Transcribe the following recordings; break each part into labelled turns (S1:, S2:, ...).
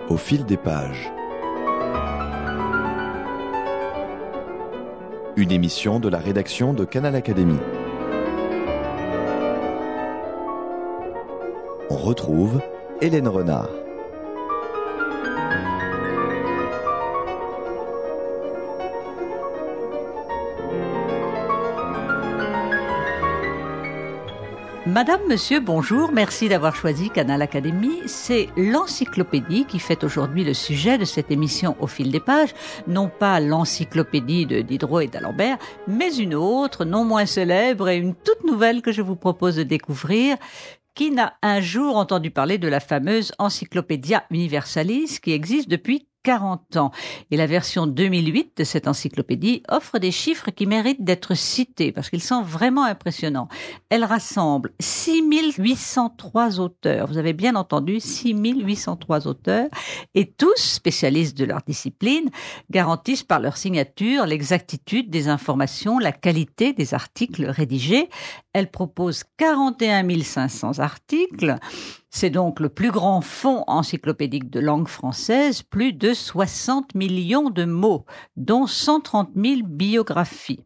S1: Au fil des pages. Une émission de la rédaction de Canal Académie. On retrouve Hélène Renard.
S2: Madame, monsieur, bonjour, merci d'avoir choisi Canal Académie. C'est l'encyclopédie qui fait aujourd'hui le sujet de cette émission Au fil des pages. Non pas l'encyclopédie de Diderot et d'Alembert, mais une autre, non moins célèbre et une toute nouvelle que je vous propose de découvrir. Qui n'a un jour entendu parler de la fameuse Encyclopædia Universalis qui existe depuis 40 ans. Et la version 2008 de cette encyclopédie offre des chiffres qui méritent d'être cités parce qu'ils sont vraiment impressionnants. Elle rassemble 6803 auteurs. Vous avez bien entendu, 6803 auteurs. Et tous, spécialistes de leur discipline, garantissent par leur signature l'exactitude des informations, la qualité des articles rédigés. Elle propose 41 500 articles. C'est donc le plus grand fonds encyclopédique de langue française, plus de 60 millions de mots, dont 130 000 biographies.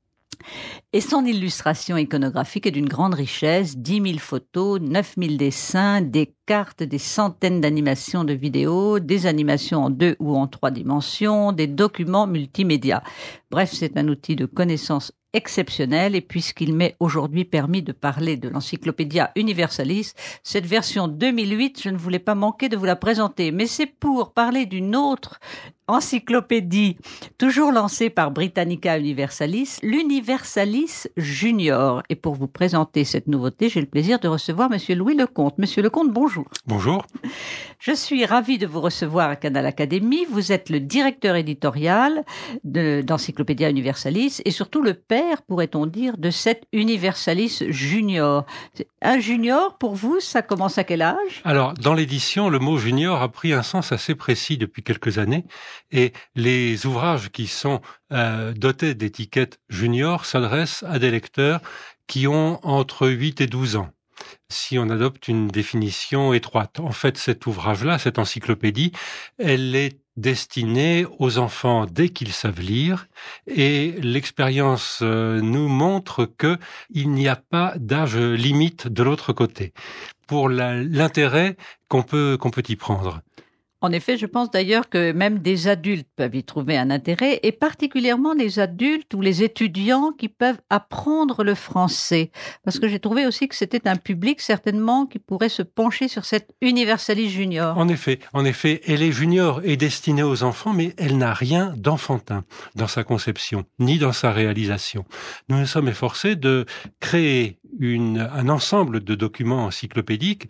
S2: Et son illustration iconographique est d'une grande richesse, 10 000 photos, 9 000 dessins, des cartes, des centaines d'animations de vidéos, des animations en 2 ou en 3 dimensions, des documents multimédia. Bref, c'est un outil de connaissance exceptionnel, et puisqu'il m'est aujourd'hui permis de parler de l'Encyclopædia Universalis, cette version 2008, je ne voulais pas manquer de vous la présenter, mais c'est pour parler d'une autre encyclopédie, toujours lancée par Britannica Universalis, l'Universalis Junior. Et pour vous présenter cette nouveauté, j'ai le plaisir de recevoir Monsieur Louis Lecomte. Monsieur Lecomte, bonjour.
S3: Bonjour.
S2: Je suis ravie de vous recevoir à Canal Académie. Vous êtes le directeur éditorial d'Encyclopædia Universalis et surtout le père, pourrait-on dire, de cette Universalis Junior. Un junior, pour vous, ça commence à quel âge?
S3: Alors, dans l'édition, le mot junior a pris un sens assez précis depuis quelques années et les ouvrages qui sont dotés d'étiquettes junior s'adressent à des lecteurs qui ont entre 8 et 12 ans. Si on adopte une définition étroite. En fait, cet ouvrage-là, cette encyclopédie, elle est destinée aux enfants dès qu'ils savent lire, et l'expérience nous montre que il n'y a pas d'âge limite de l'autre côté pour l'intérêt qu'on peut y prendre.
S2: En effet, je pense d'ailleurs que même des adultes peuvent y trouver un intérêt, et particulièrement les adultes ou les étudiants qui peuvent apprendre le français. Parce que j'ai trouvé aussi que c'était un public certainement qui pourrait se pencher sur cette Universalis Junior.
S3: En effet, elle est junior et destinée aux enfants, mais elle n'a rien d'enfantin dans sa conception, ni dans sa réalisation. Nous nous sommes efforcés de créer un ensemble de documents encyclopédiques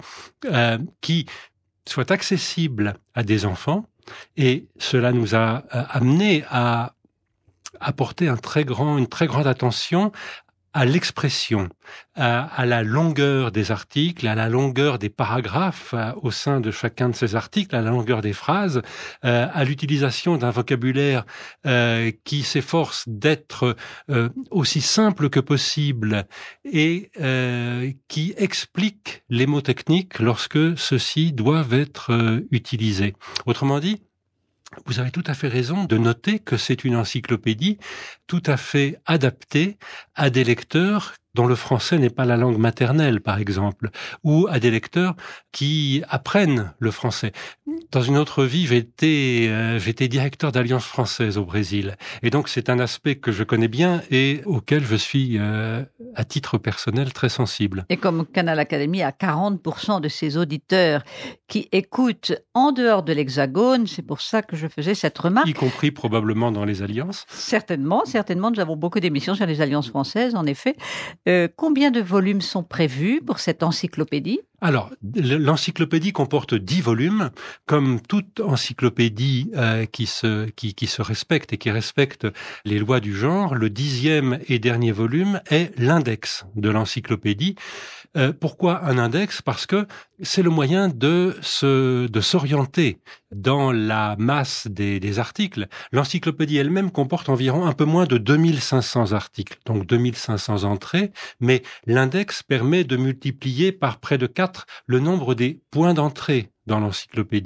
S3: qui soit accessible à des enfants, et cela nous a amené à apporter une très grande attention à l'expression, à la longueur des articles, à la longueur des paragraphes au sein de chacun de ces articles, à la longueur des phrases, à l'utilisation d'un vocabulaire qui s'efforce d'être aussi simple que possible et qui explique les mots techniques lorsque ceux-ci doivent être utilisés. Autrement dit, vous avez tout à fait raison de noter que c'est une encyclopédie tout à fait adaptée à des lecteurs dont le français n'est pas la langue maternelle, par exemple, ou à des lecteurs qui apprennent le français. Dans une autre vie, j'étais directeur d'Alliance française au Brésil. Et donc, c'est un aspect que je connais bien et auquel je suis, à titre personnel, très sensible.
S2: Et comme Canal Académie a 40% de ses auditeurs qui écoutent en dehors de l'Hexagone, c'est pour ça que je faisais cette remarque.
S3: Y compris probablement dans les alliances.
S2: Certainement, nous avons beaucoup d'émissions sur les alliances françaises, en effet. Combien de volumes sont prévus pour cette encyclopédie?
S3: Alors, l'encyclopédie comporte 10 volumes, comme toute encyclopédie qui se respecte et qui respecte les lois du genre. Le 10e et dernier volume est l'index de l'encyclopédie. Pourquoi un index? Parce que c'est le moyen de s'orienter dans la masse des articles. L'encyclopédie elle-même comporte environ un peu moins de 2500 articles, donc 2500 entrées, mais l'index permet de multiplier par près de 4 le nombre des points d'entrée dans l'encyclopédie.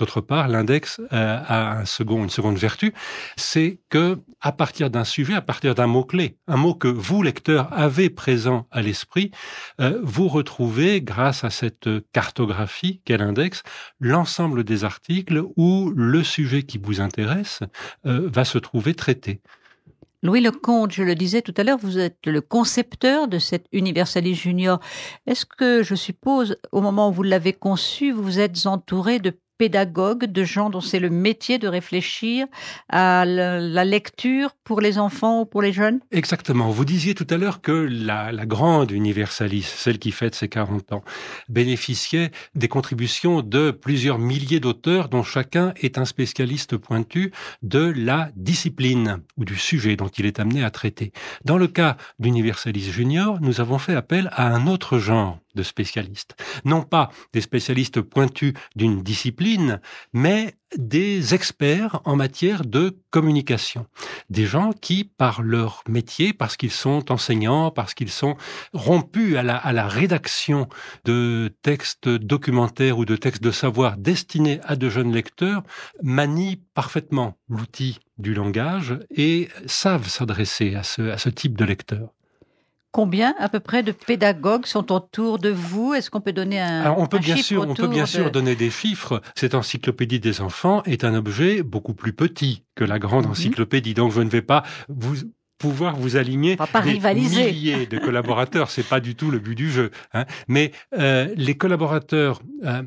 S3: D'autre part, l'index a une seconde vertu, c'est que à partir d'un sujet, à partir d'un mot-clé, un mot que vous, lecteurs, avez présent à l'esprit, vous retrouvez, grâce à cette cartographie qu'est l'index, l'ensemble des articles où le sujet qui vous intéresse va se trouver traité.
S2: Louis Lecomte, je le disais tout à l'heure, vous êtes le concepteur de cet Universalis Junior. Est-ce que, je suppose, au moment où vous l'avez conçu, vous êtes entouré de pédagogues, de gens dont c'est le métier de réfléchir à la lecture pour les enfants ou pour les jeunes?
S3: Exactement. Vous disiez tout à l'heure que la grande Universalis, celle qui fête ses 40 ans, bénéficiait des contributions de plusieurs milliers d'auteurs dont chacun est un spécialiste pointu de la discipline ou du sujet dont il est amené à traiter. Dans le cas d'Universalis Junior, nous avons fait appel à un autre genre de spécialistes. Non pas des spécialistes pointus d'une discipline, mais des experts en matière de communication. Des gens qui, par leur métier, parce qu'ils sont enseignants, parce qu'ils sont rompus à la rédaction de textes documentaires ou de textes de savoir destinés à de jeunes lecteurs, manient parfaitement l'outil du langage et savent s'adresser à ce type de lecteurs.
S2: Combien à peu près de pédagogues sont autour de vous? Est-ce qu'on peut donner
S3: on peut bien sûr donner des chiffres. Cette encyclopédie des enfants est un objet beaucoup plus petit que la grande encyclopédie. Donc je ne vais pas pouvoir vous aligner des milliers de collaborateurs. C'est pas du tout le but du jeu. Mais les collaborateurs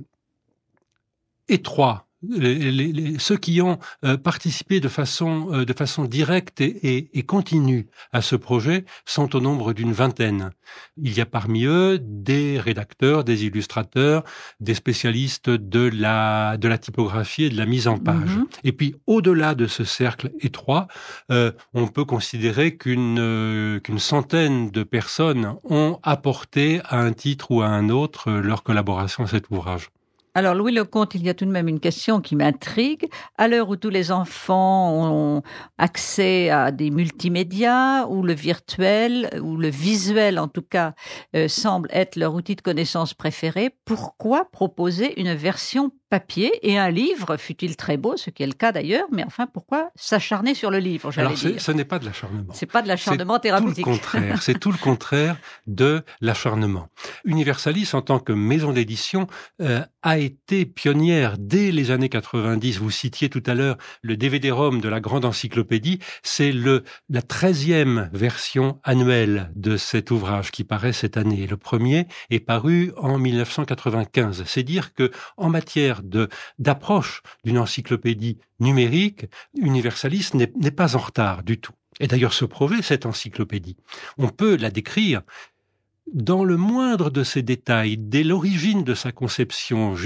S3: étroits, ceux qui ont participé de façon directe et continue à ce projet sont au nombre d'une vingtaine. Il y a parmi eux des rédacteurs, des illustrateurs, des spécialistes de la typographie et de la mise en page. Et puis, au-delà de ce cercle étroit, on peut considérer qu'une centaine de personnes ont apporté à un titre ou à un autre leur collaboration à cet ouvrage.
S2: Alors, Louis Lecomte, il y a tout de même une question qui m'intrigue. À l'heure où tous les enfants ont accès à des multimédias, où le virtuel, ou le visuel en tout cas, semble être leur outil de connaissance préféré, pourquoi proposer une version papier et un livre, fût-il très beau, ce qui est le cas d'ailleurs, mais enfin, pourquoi s'acharner sur le livre,
S3: Alors, ce n'est pas de l'acharnement.
S2: C'est pas de l'acharnement thérapeutique.
S3: C'est tout le contraire de l'acharnement. Universalis, en tant que maison d'édition, a été pionnière dès les années 90. Vous citiez tout à l'heure le DVD-ROM de la grande encyclopédie. C'est la 13e version annuelle de cet ouvrage qui paraît cette année. Le premier est paru en 1995. C'est dire que, en matière d'approche d'une encyclopédie numérique, Universalis n'est pas en retard du tout. Et d'ailleurs, se prouver cette encyclopédie, on peut la décrire dans le moindre de ses détails, dès l'origine de sa conception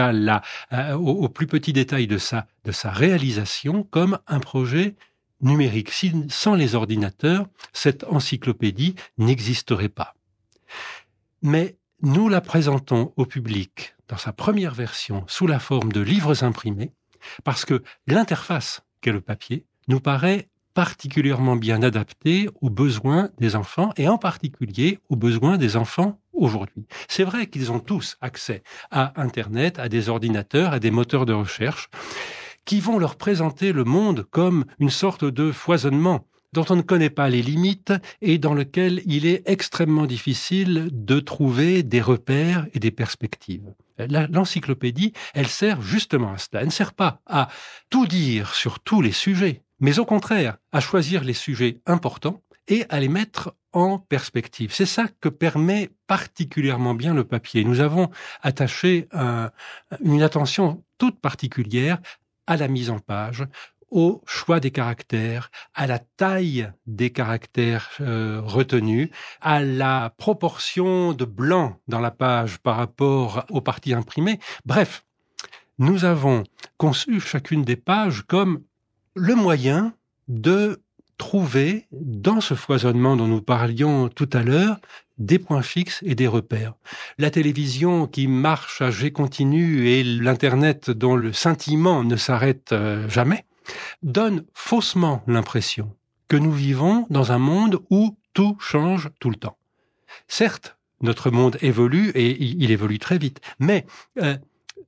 S3: au plus petit détail de sa réalisation, comme un projet numérique. Sans les ordinateurs, cette encyclopédie n'existerait pas. Mais nous la présentons au public dans sa première version sous la forme de livres imprimés, parce que l'interface qu'est le papier nous paraît particulièrement bien adaptée aux besoins des enfants et en particulier aux besoins des enfants aujourd'hui. C'est vrai qu'ils ont tous accès à Internet, à des ordinateurs, à des moteurs de recherche qui vont leur présenter le monde comme une sorte de foisonnement dont on ne connaît pas les limites et dans lequel il est extrêmement difficile de trouver des repères et des perspectives. L'encyclopédie, elle sert justement à cela. Elle ne sert pas à tout dire sur tous les sujets, mais au contraire, à choisir les sujets importants et à les mettre en perspective. C'est ça que permet particulièrement bien le papier. Nous avons attaché une attention toute particulière à la mise en page, au choix des caractères, à la taille des caractères retenus, à la proportion de blanc dans la page par rapport aux parties imprimées. Bref, nous avons conçu chacune des pages comme le moyen de trouver, dans ce foisonnement dont nous parlions tout à l'heure, des points fixes et des repères. La télévision qui marche à jet continu et l'Internet dont le scintillement ne s'arrête jamais, donne faussement l'impression que nous vivons dans un monde où tout change tout le temps. Certes, notre monde évolue et il évolue très vite, mais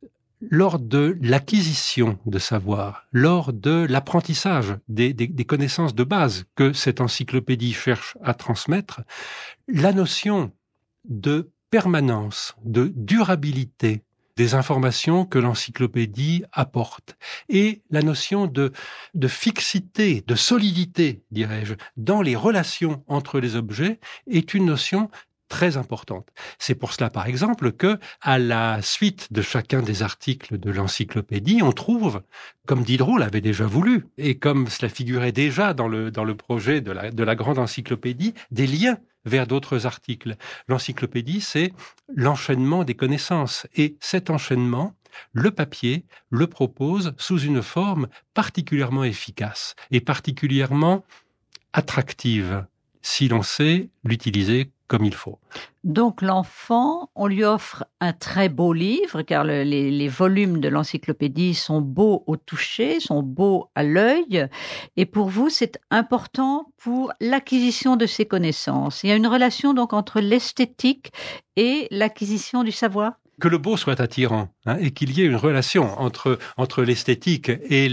S3: lors de l'acquisition de savoir, lors de l'apprentissage des connaissances de base que cette encyclopédie cherche à transmettre, la notion de permanence, de durabilité des informations que l'encyclopédie apporte et la notion de fixité, de solidité, dirais-je, dans les relations entre les objets est une notion très importante. C'est pour cela, par exemple, que, à la suite de chacun des articles de l'encyclopédie, on trouve, comme Diderot l'avait déjà voulu, et comme cela figurait déjà dans le projet de la grande encyclopédie, des liens vers d'autres articles. L'encyclopédie, c'est l'enchaînement des connaissances. Et cet enchaînement, le papier le propose sous une forme particulièrement efficace et particulièrement attractive, si l'on sait l'utiliser comme il faut.
S2: Donc l'enfant, on lui offre un très beau livre, car les volumes de l'encyclopédie sont beaux au toucher, sont beaux à l'œil. Et pour vous, c'est important pour l'acquisition de ces connaissances. Il y a une relation donc entre l'esthétique et l'acquisition du savoir?
S3: Que le beau soit attirant, et qu'il y ait une relation entre l'esthétique et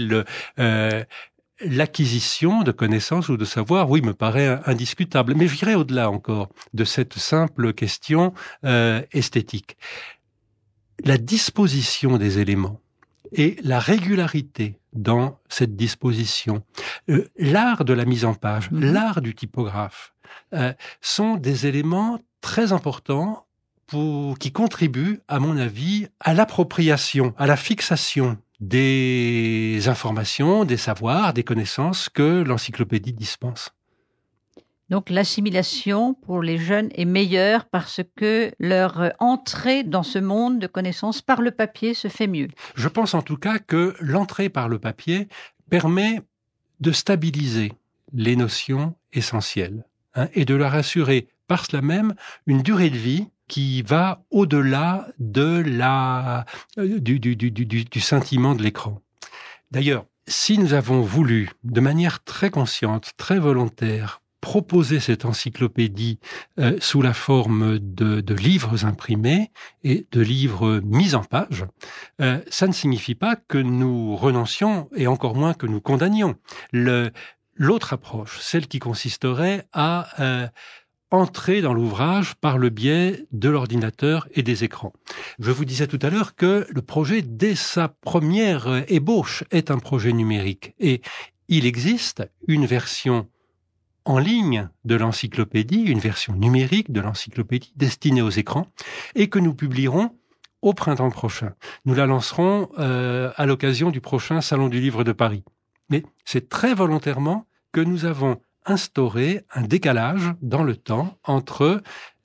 S3: l'acquisition de connaissances ou de savoir, oui, me paraît indiscutable. Mais j'irai au-delà encore de cette simple question esthétique. La disposition des éléments et la régularité dans cette disposition, l'art de la mise en page, l'art du typographe, sont des éléments très importants qui contribuent, à mon avis, à l'appropriation, à la fixation des informations, des savoirs, des connaissances que l'encyclopédie dispense.
S2: Donc l'assimilation pour les jeunes est meilleure parce que leur entrée dans ce monde de connaissances par le papier se fait mieux.
S3: Je pense en tout cas que l'entrée par le papier permet de stabiliser les notions essentielles et de leur assurer par cela même une durée de vie qui va au-delà de du scintillement de l'écran. D'ailleurs, si nous avons voulu, de manière très consciente, très volontaire, proposer cette encyclopédie sous la forme de livres imprimés et de livres mis en page, ça ne signifie pas que nous renoncions et encore moins que nous condamnions. L'autre approche, celle qui consisterait à entrer dans l'ouvrage par le biais de l'ordinateur et des écrans. Je vous disais tout à l'heure que le projet, dès sa première ébauche, est un projet numérique. Et il existe une version en ligne de l'encyclopédie, une version numérique de l'encyclopédie destinée aux écrans, et que nous publierons au printemps prochain. Nous la lancerons à l'occasion du prochain Salon du Livre de Paris. Mais c'est très volontairement que nous avons instaurer un décalage dans le temps entre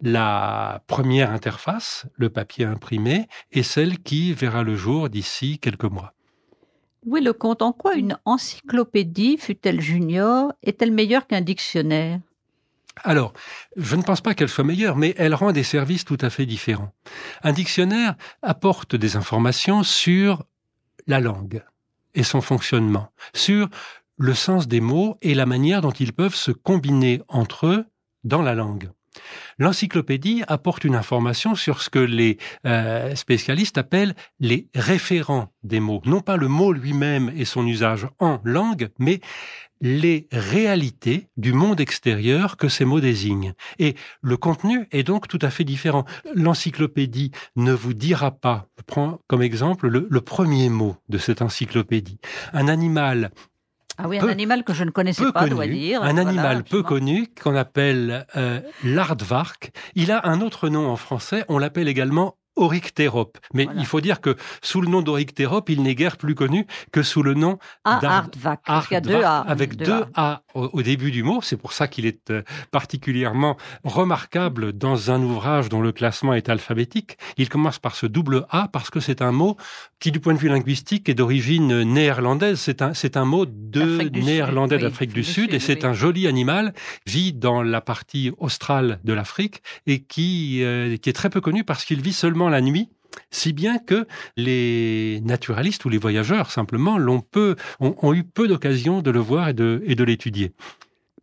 S3: la première interface, le papier imprimé, et celle qui verra le jour d'ici quelques mois.
S2: Louis Lecomte, en quoi une encyclopédie, fût-elle junior, est-elle meilleure qu'un dictionnaire?
S3: Alors, je ne pense pas qu'elle soit meilleure, mais elle rend des services tout à fait différents. Un dictionnaire apporte des informations sur la langue et son fonctionnement, sur le sens des mots et la manière dont ils peuvent se combiner entre eux dans la langue. L'encyclopédie apporte une information sur ce que les spécialistes appellent les référents des mots. Non pas le mot lui-même et son usage en langue, mais les réalités du monde extérieur que ces mots désignent. Et le contenu est donc tout à fait différent. L'encyclopédie ne vous dira pas, je prends comme exemple le premier mot de cette encyclopédie. Un animal
S2: un animal que je ne connaissais pas, dois dire.
S3: Un animal peu connu qu'on appelle l'aardvark. Il a un autre nom en français, on l'appelle également Oryctérope. Mais il faut dire que sous le nom d'Oryctérope, il n'est guère plus connu que sous le nom
S2: d'Aardvark. Il y a deux A.
S3: Avec deux A au début du mot. C'est pour ça qu'il est particulièrement remarquable dans un ouvrage dont le classement est alphabétique. Il commence par ce double A parce que c'est un mot qui, du point de vue linguistique, est d'origine néerlandaise. C'est un mot de néerlandais d'Afrique du Sud et c'est un joli animal, vit dans la partie australe de l'Afrique et qui est très peu connu parce qu'il vit seulement la nuit, si bien que les naturalistes ou les voyageurs, simplement, ont eu peu d'occasion de le voir et de l'étudier.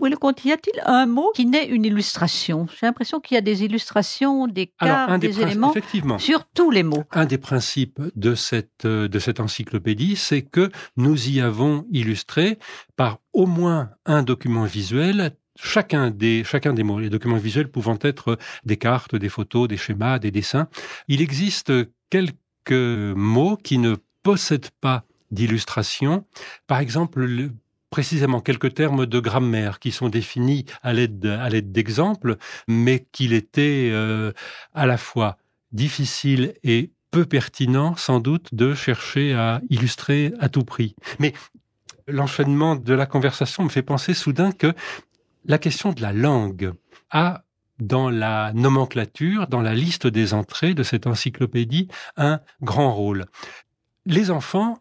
S2: Oui, le compte, y a-t-il un mot qui n'est une illustration? J'ai l'impression qu'il y a des illustrations, des cartes, des éléments
S3: effectivement,
S2: sur tous les mots.
S3: un des principes de cette encyclopédie, c'est que nous y avons illustré par au moins un document visuel chacun des mots, les documents visuels pouvant être des cartes, des photos, des schémas, des dessins. Il existe quelques mots qui ne possèdent pas d'illustration. Par exemple, précisément quelques termes de grammaire qui sont définis à l'aide d'exemples, mais qu'il était à la fois difficile et peu pertinent, sans doute, de chercher à illustrer à tout prix. Mais l'enchaînement de la conversation me fait penser soudain que la question de la langue a, dans la nomenclature, dans la liste des entrées de cette encyclopédie, un grand rôle. Les enfants,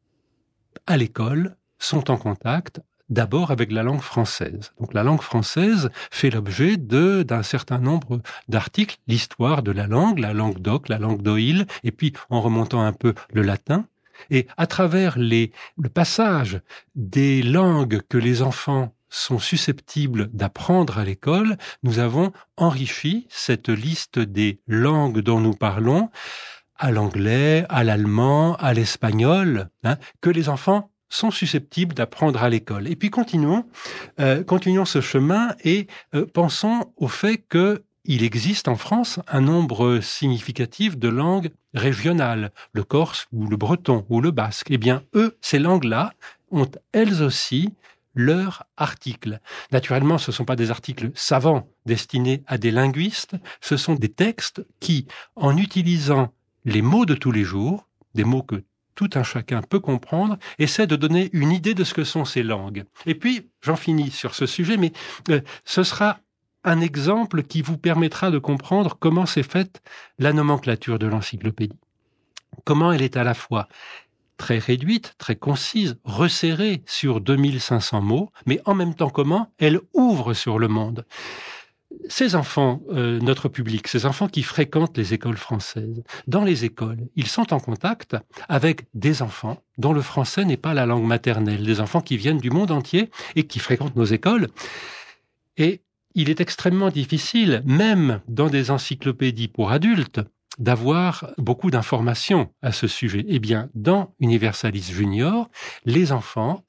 S3: à l'école, sont en contact d'abord avec la langue française. Donc la langue française fait l'objet d'un certain nombre d'articles, l'histoire de la langue d'Oc, la langue d'Oïl, et puis en remontant un peu le latin. Et à travers le passage des langues que les enfants sont susceptibles d'apprendre à l'école, nous avons enrichi cette liste des langues dont nous parlons, à l'anglais, à l'allemand, à l'espagnol, que les enfants sont susceptibles d'apprendre à l'école. Et puis continuons ce chemin et pensons au fait qu'il existe en France un nombre significatif de langues régionales, le corse ou le breton ou le basque. Eh bien, ces langues-là ont elles aussi leurs articles. Naturellement, ce ne sont pas des articles savants destinés à des linguistes, ce sont des textes qui, en utilisant les mots de tous les jours, des mots que tout un chacun peut comprendre, essaient de donner une idée de ce que sont ces langues. Et puis, j'en finis sur ce sujet, mais ce sera un exemple qui vous permettra de comprendre comment s'est faite la nomenclature de l'encyclopédie. Comment elle est à la fois très réduite, très concise, resserrée sur 2500 mots, mais en même temps comment elle ouvre sur le monde. Ces enfants, notre public, ces enfants qui fréquentent les écoles françaises, dans les écoles, ils sont en contact avec des enfants dont le français n'est pas la langue maternelle, des enfants qui viennent du monde entier et qui fréquentent nos écoles. Et il est extrêmement difficile, même dans des encyclopédies pour adultes, d'avoir beaucoup d'informations à ce sujet. Eh bien, dans Universalis Junior, les enfants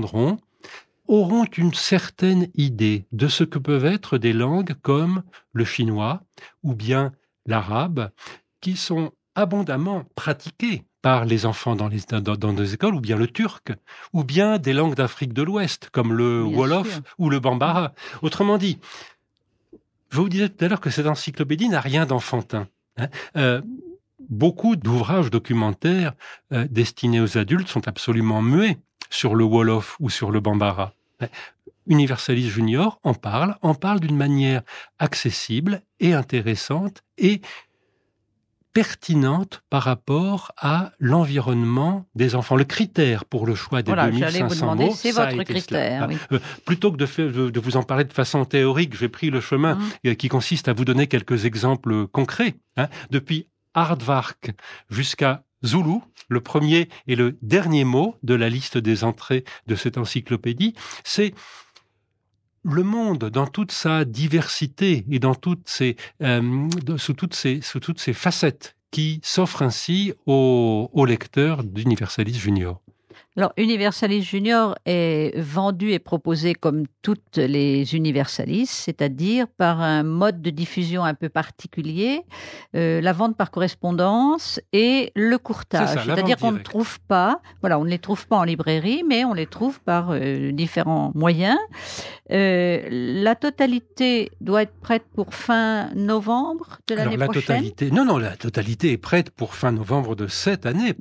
S3: auront une certaine idée de ce que peuvent être des langues comme le chinois ou bien l'arabe, qui sont abondamment pratiquées par les enfants dans les écoles, ou bien le turc, ou bien des langues d'Afrique de l'Ouest, comme le Wolof ou le Bambara. Autrement dit, je vous disais tout à l'heure que cette encyclopédie n'a rien d'enfantin. Beaucoup d'ouvrages documentaires destinés aux adultes sont absolument muets sur le Wolof ou sur le Bambara. Universalis Junior en parle d'une manière accessible et intéressante et pertinente par rapport à l'environnement des enfants. Le critère pour le choix des 2500 mots,
S2: c'est votre critère. Oui.
S3: Plutôt que de vous en parler de façon théorique, j'ai pris le chemin qui consiste à vous donner quelques exemples concrets. Depuis Aardvark jusqu'à Zulu, le premier et le dernier mot de la liste des entrées de cette encyclopédie, c'est le monde dans toute sa diversité et dans sous toutes ses facettes qui s'offrent ainsi aux lecteurs d'Universalis Junior.
S2: Alors, Universalis Junior est vendu et proposé comme toutes les Universalis, c'est-à-dire par un mode de diffusion un peu particulier, la vente par correspondance et le courtage. C'est-à-dire qu'on ne trouve pas, on ne les trouve pas en librairie, mais on les trouve par différents moyens. La totalité doit être prête pour fin novembre de l'année prochaine.
S3: La totalité est prête pour fin novembre de cette année.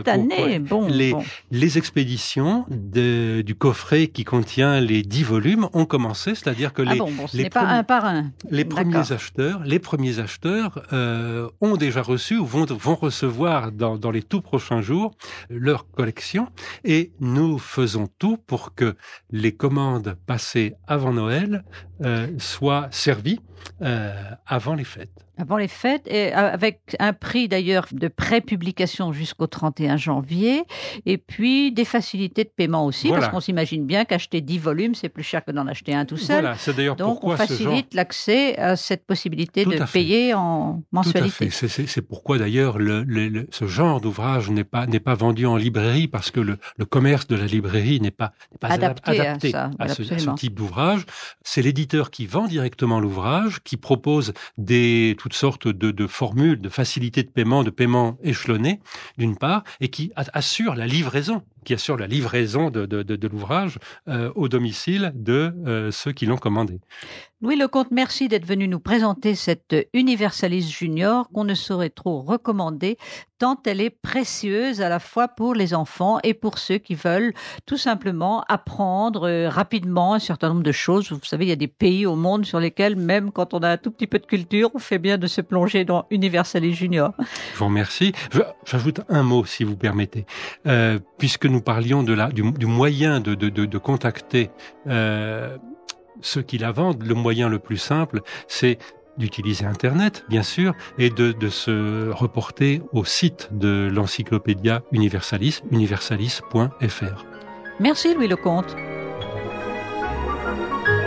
S3: Les expéditions du coffret qui contient les 10 volumes ont commencé, c'est-à-dire que
S2: pas un par un.
S3: Les premiers acheteurs ont déjà reçu ou vont recevoir dans les tout prochains jours leur collection, et nous faisons tout pour que les commandes passées avant Noël soit servi avant les fêtes.
S2: Avant les fêtes, et avec un prix d'ailleurs de pré-publication jusqu'au 31 janvier, et puis des facilités de paiement aussi,
S3: Voilà.
S2: parce qu'on s'imagine bien qu'acheter 10 volumes, c'est plus cher que d'en acheter un tout seul.
S3: Voilà, c'est d'ailleurs
S2: Donc
S3: pourquoi
S2: on facilite l'accès à cette possibilité de payer en mensualité.
S3: Tout à fait. C'est pourquoi d'ailleurs ce genre d'ouvrage n'est pas vendu en librairie, parce que le commerce de la librairie n'est pas adapté à ce type d'ouvrage. C'est l'éditeur qui vend directement l'ouvrage, qui propose toutes sortes de formules, de facilités de paiement échelonnées, d'une part, et qui assure la livraison de l'ouvrage au domicile de ceux qui l'ont commandé.
S2: Louis Lecomte, merci d'être venu nous présenter cette Universalis Junior qu'on ne saurait trop recommander, tant elle est précieuse à la fois pour les enfants et pour ceux qui veulent tout simplement apprendre rapidement un certain nombre de choses. Vous savez, il y a des pays au monde sur lesquels, même quand on a un tout petit peu de culture, on fait bien de se plonger dans Universalis Junior.
S3: Je vous remercie. J'ajoute un mot, si vous permettez. Puisque nous parlions du moyen de contacter ceux qui la vendent, le moyen le plus simple, c'est d'utiliser Internet, bien sûr, et de se reporter au site de l'Encyclopédia Universalis, universalis.fr.
S2: Merci Louis Lecomte.